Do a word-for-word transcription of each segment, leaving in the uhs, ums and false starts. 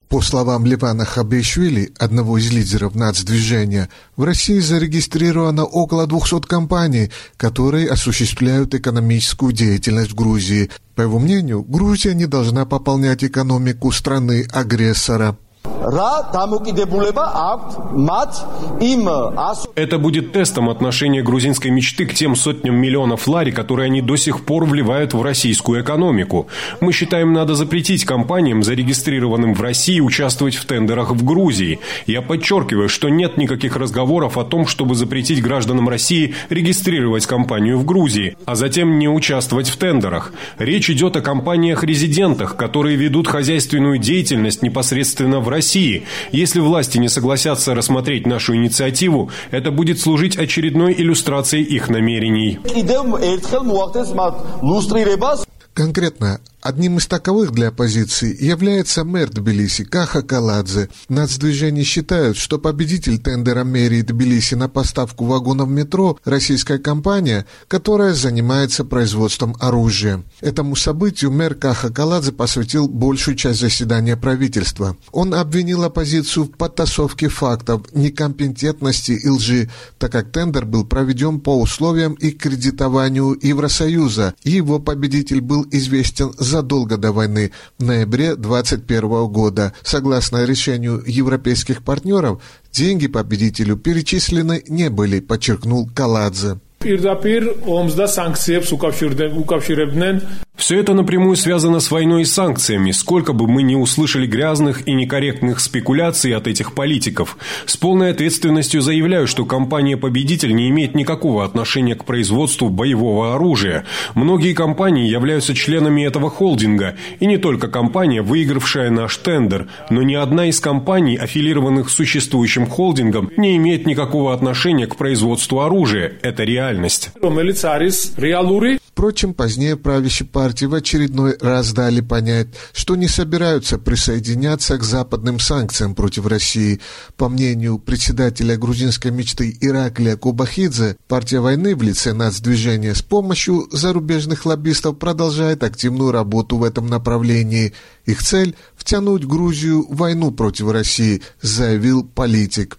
По словам Левана Хабишвили, одного из лидеров нацдвижения, в России зарегистрировано около двухсот компаний, которые осуществляют экономическую деятельность в Грузии. По его мнению, Грузия не должна пополнять экономику страны-агрессора. Это будет тестом отношения грузинской мечты к тем сотням миллионов лари, которые они до сих пор вливают в российскую экономику. Мы считаем, надо запретить компаниям, зарегистрированным в России, участвовать в тендерах в Грузии. Я подчеркиваю, что нет никаких разговоров о том, чтобы запретить гражданам России регистрировать компанию в Грузии, а затем не участвовать в тендерах. Речь идет о компаниях-резидентах, которые ведут хозяйственную деятельность непосредственно в России. Если власти не согласятся рассмотреть нашу инициативу, это будет служить очередной иллюстрацией их намерений. Конкретно, одним из таковых для оппозиции является мэр Тбилиси Каха Каладзе. Нацдвижение считают, что победитель тендера мэрии Тбилиси на поставку вагонов метро – российская компания, которая занимается производством оружия. Этому событию мэр Каха Каладзе посвятил большую часть заседания правительства. Он обвинил оппозицию в подтасовке фактов, некомпетентности и лжи, так как тендер был проведен по условиям и кредитованию Евросоюза, и его победитель был известен задолго до войны, в ноябре двадцать первого года. Согласно решению европейских партнеров, деньги победителю перечислены не были, подчеркнул Каладзе. Все это напрямую связано с войной и санкциями, сколько бы мы ни услышали грязных и некорректных спекуляций от этих политиков. С полной ответственностью заявляю, что компания-победитель не имеет никакого отношения к производству боевого оружия. Многие компании являются членами этого холдинга, и не только компания, выигравшая наш тендер, но ни одна из компаний, аффилированных с существующим холдингом, не имеет никакого отношения к производству оружия. Это реальность. Впрочем, позднее правящей партии в очередной раз дали понять, что не собираются присоединяться к западным санкциям против России. По мнению председателя грузинской мечты Ираклия Кобахидзе, партия войны в лице нацдвижения с помощью зарубежных лоббистов продолжает активную работу в этом направлении. Их цель – втянуть Грузию в войну против России, заявил политик.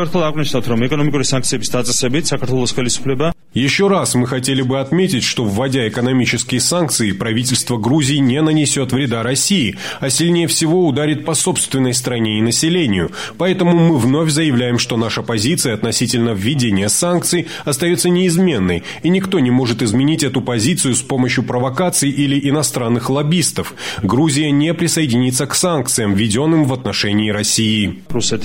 Еще раз мы хотели бы отметить, что, вводя экономические санкции, правительство Грузии не нанесет вреда России, а сильнее всего ударит по собственной стране и населению. Поэтому мы вновь заявляем, что наша позиция относительно введения санкций остается неизменной, и никто не может изменить эту позицию с помощью провокаций или иностранных лоббистов. Грузия не присоединится к санкциям, введенным в отношении России.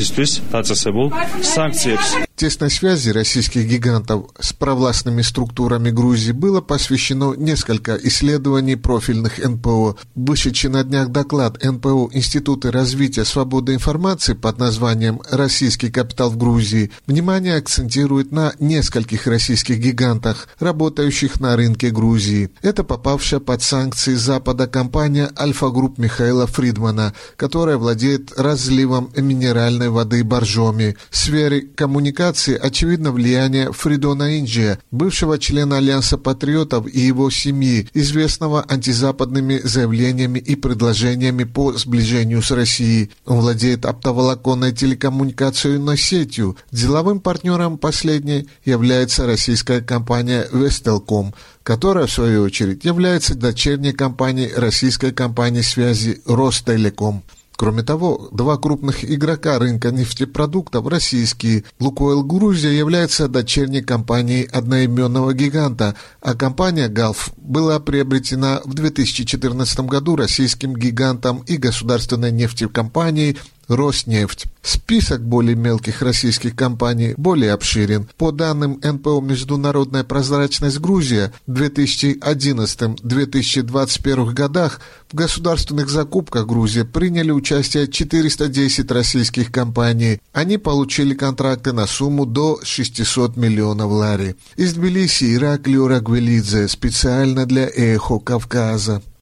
Тесной связи российских гигантов с провластными структурами Грузии было посвящено несколько исследований профильных эн пэ о. Вышедший на днях доклад эн пэ о Института развития свободы информации под названием «Российский капитал в Грузии» внимание акцентирует на нескольких российских гигантах, работающих на рынке Грузии. Это попавшая под санкции Запада компания «Альфа-Групп» Михаила Фридмана, которая владеет разливом минеральной воды Боржоми. В сфере коммуникации очевидно влияние Фридона Инджия, бывшего члена Альянса патриотов и его семьи, известного антизападными заявлениями и предложениями по сближению с Россией. Он владеет оптоволоконной телекоммуникационной сетью. Деловым партнером последней является российская компания «Вестелком», которая, в свою очередь, является дочерней компанией российской компании связи «Ростелеком». Кроме того, два крупных игрока рынка нефтепродуктов российские. «Лукойл Грузия» является дочерней компанией одноименного гиганта, а компания «Галф» была приобретена в две тысячи четырнадцатом году российским гигантом и государственной нефтекомпанией «Роснефть». Список более мелких российских компаний более обширен. По данным эн пэ о «Международная прозрачность Грузия» в две тысячи одиннадцатом — две тысячи двадцать первом годах в государственных закупках Грузии приняли участие четыреста десять российских компаний. Они получили контракты на сумму до шестисот миллионов лари. Из Тбилиси Ираклио Рагвелидзе специально для «Эхо Кавказа».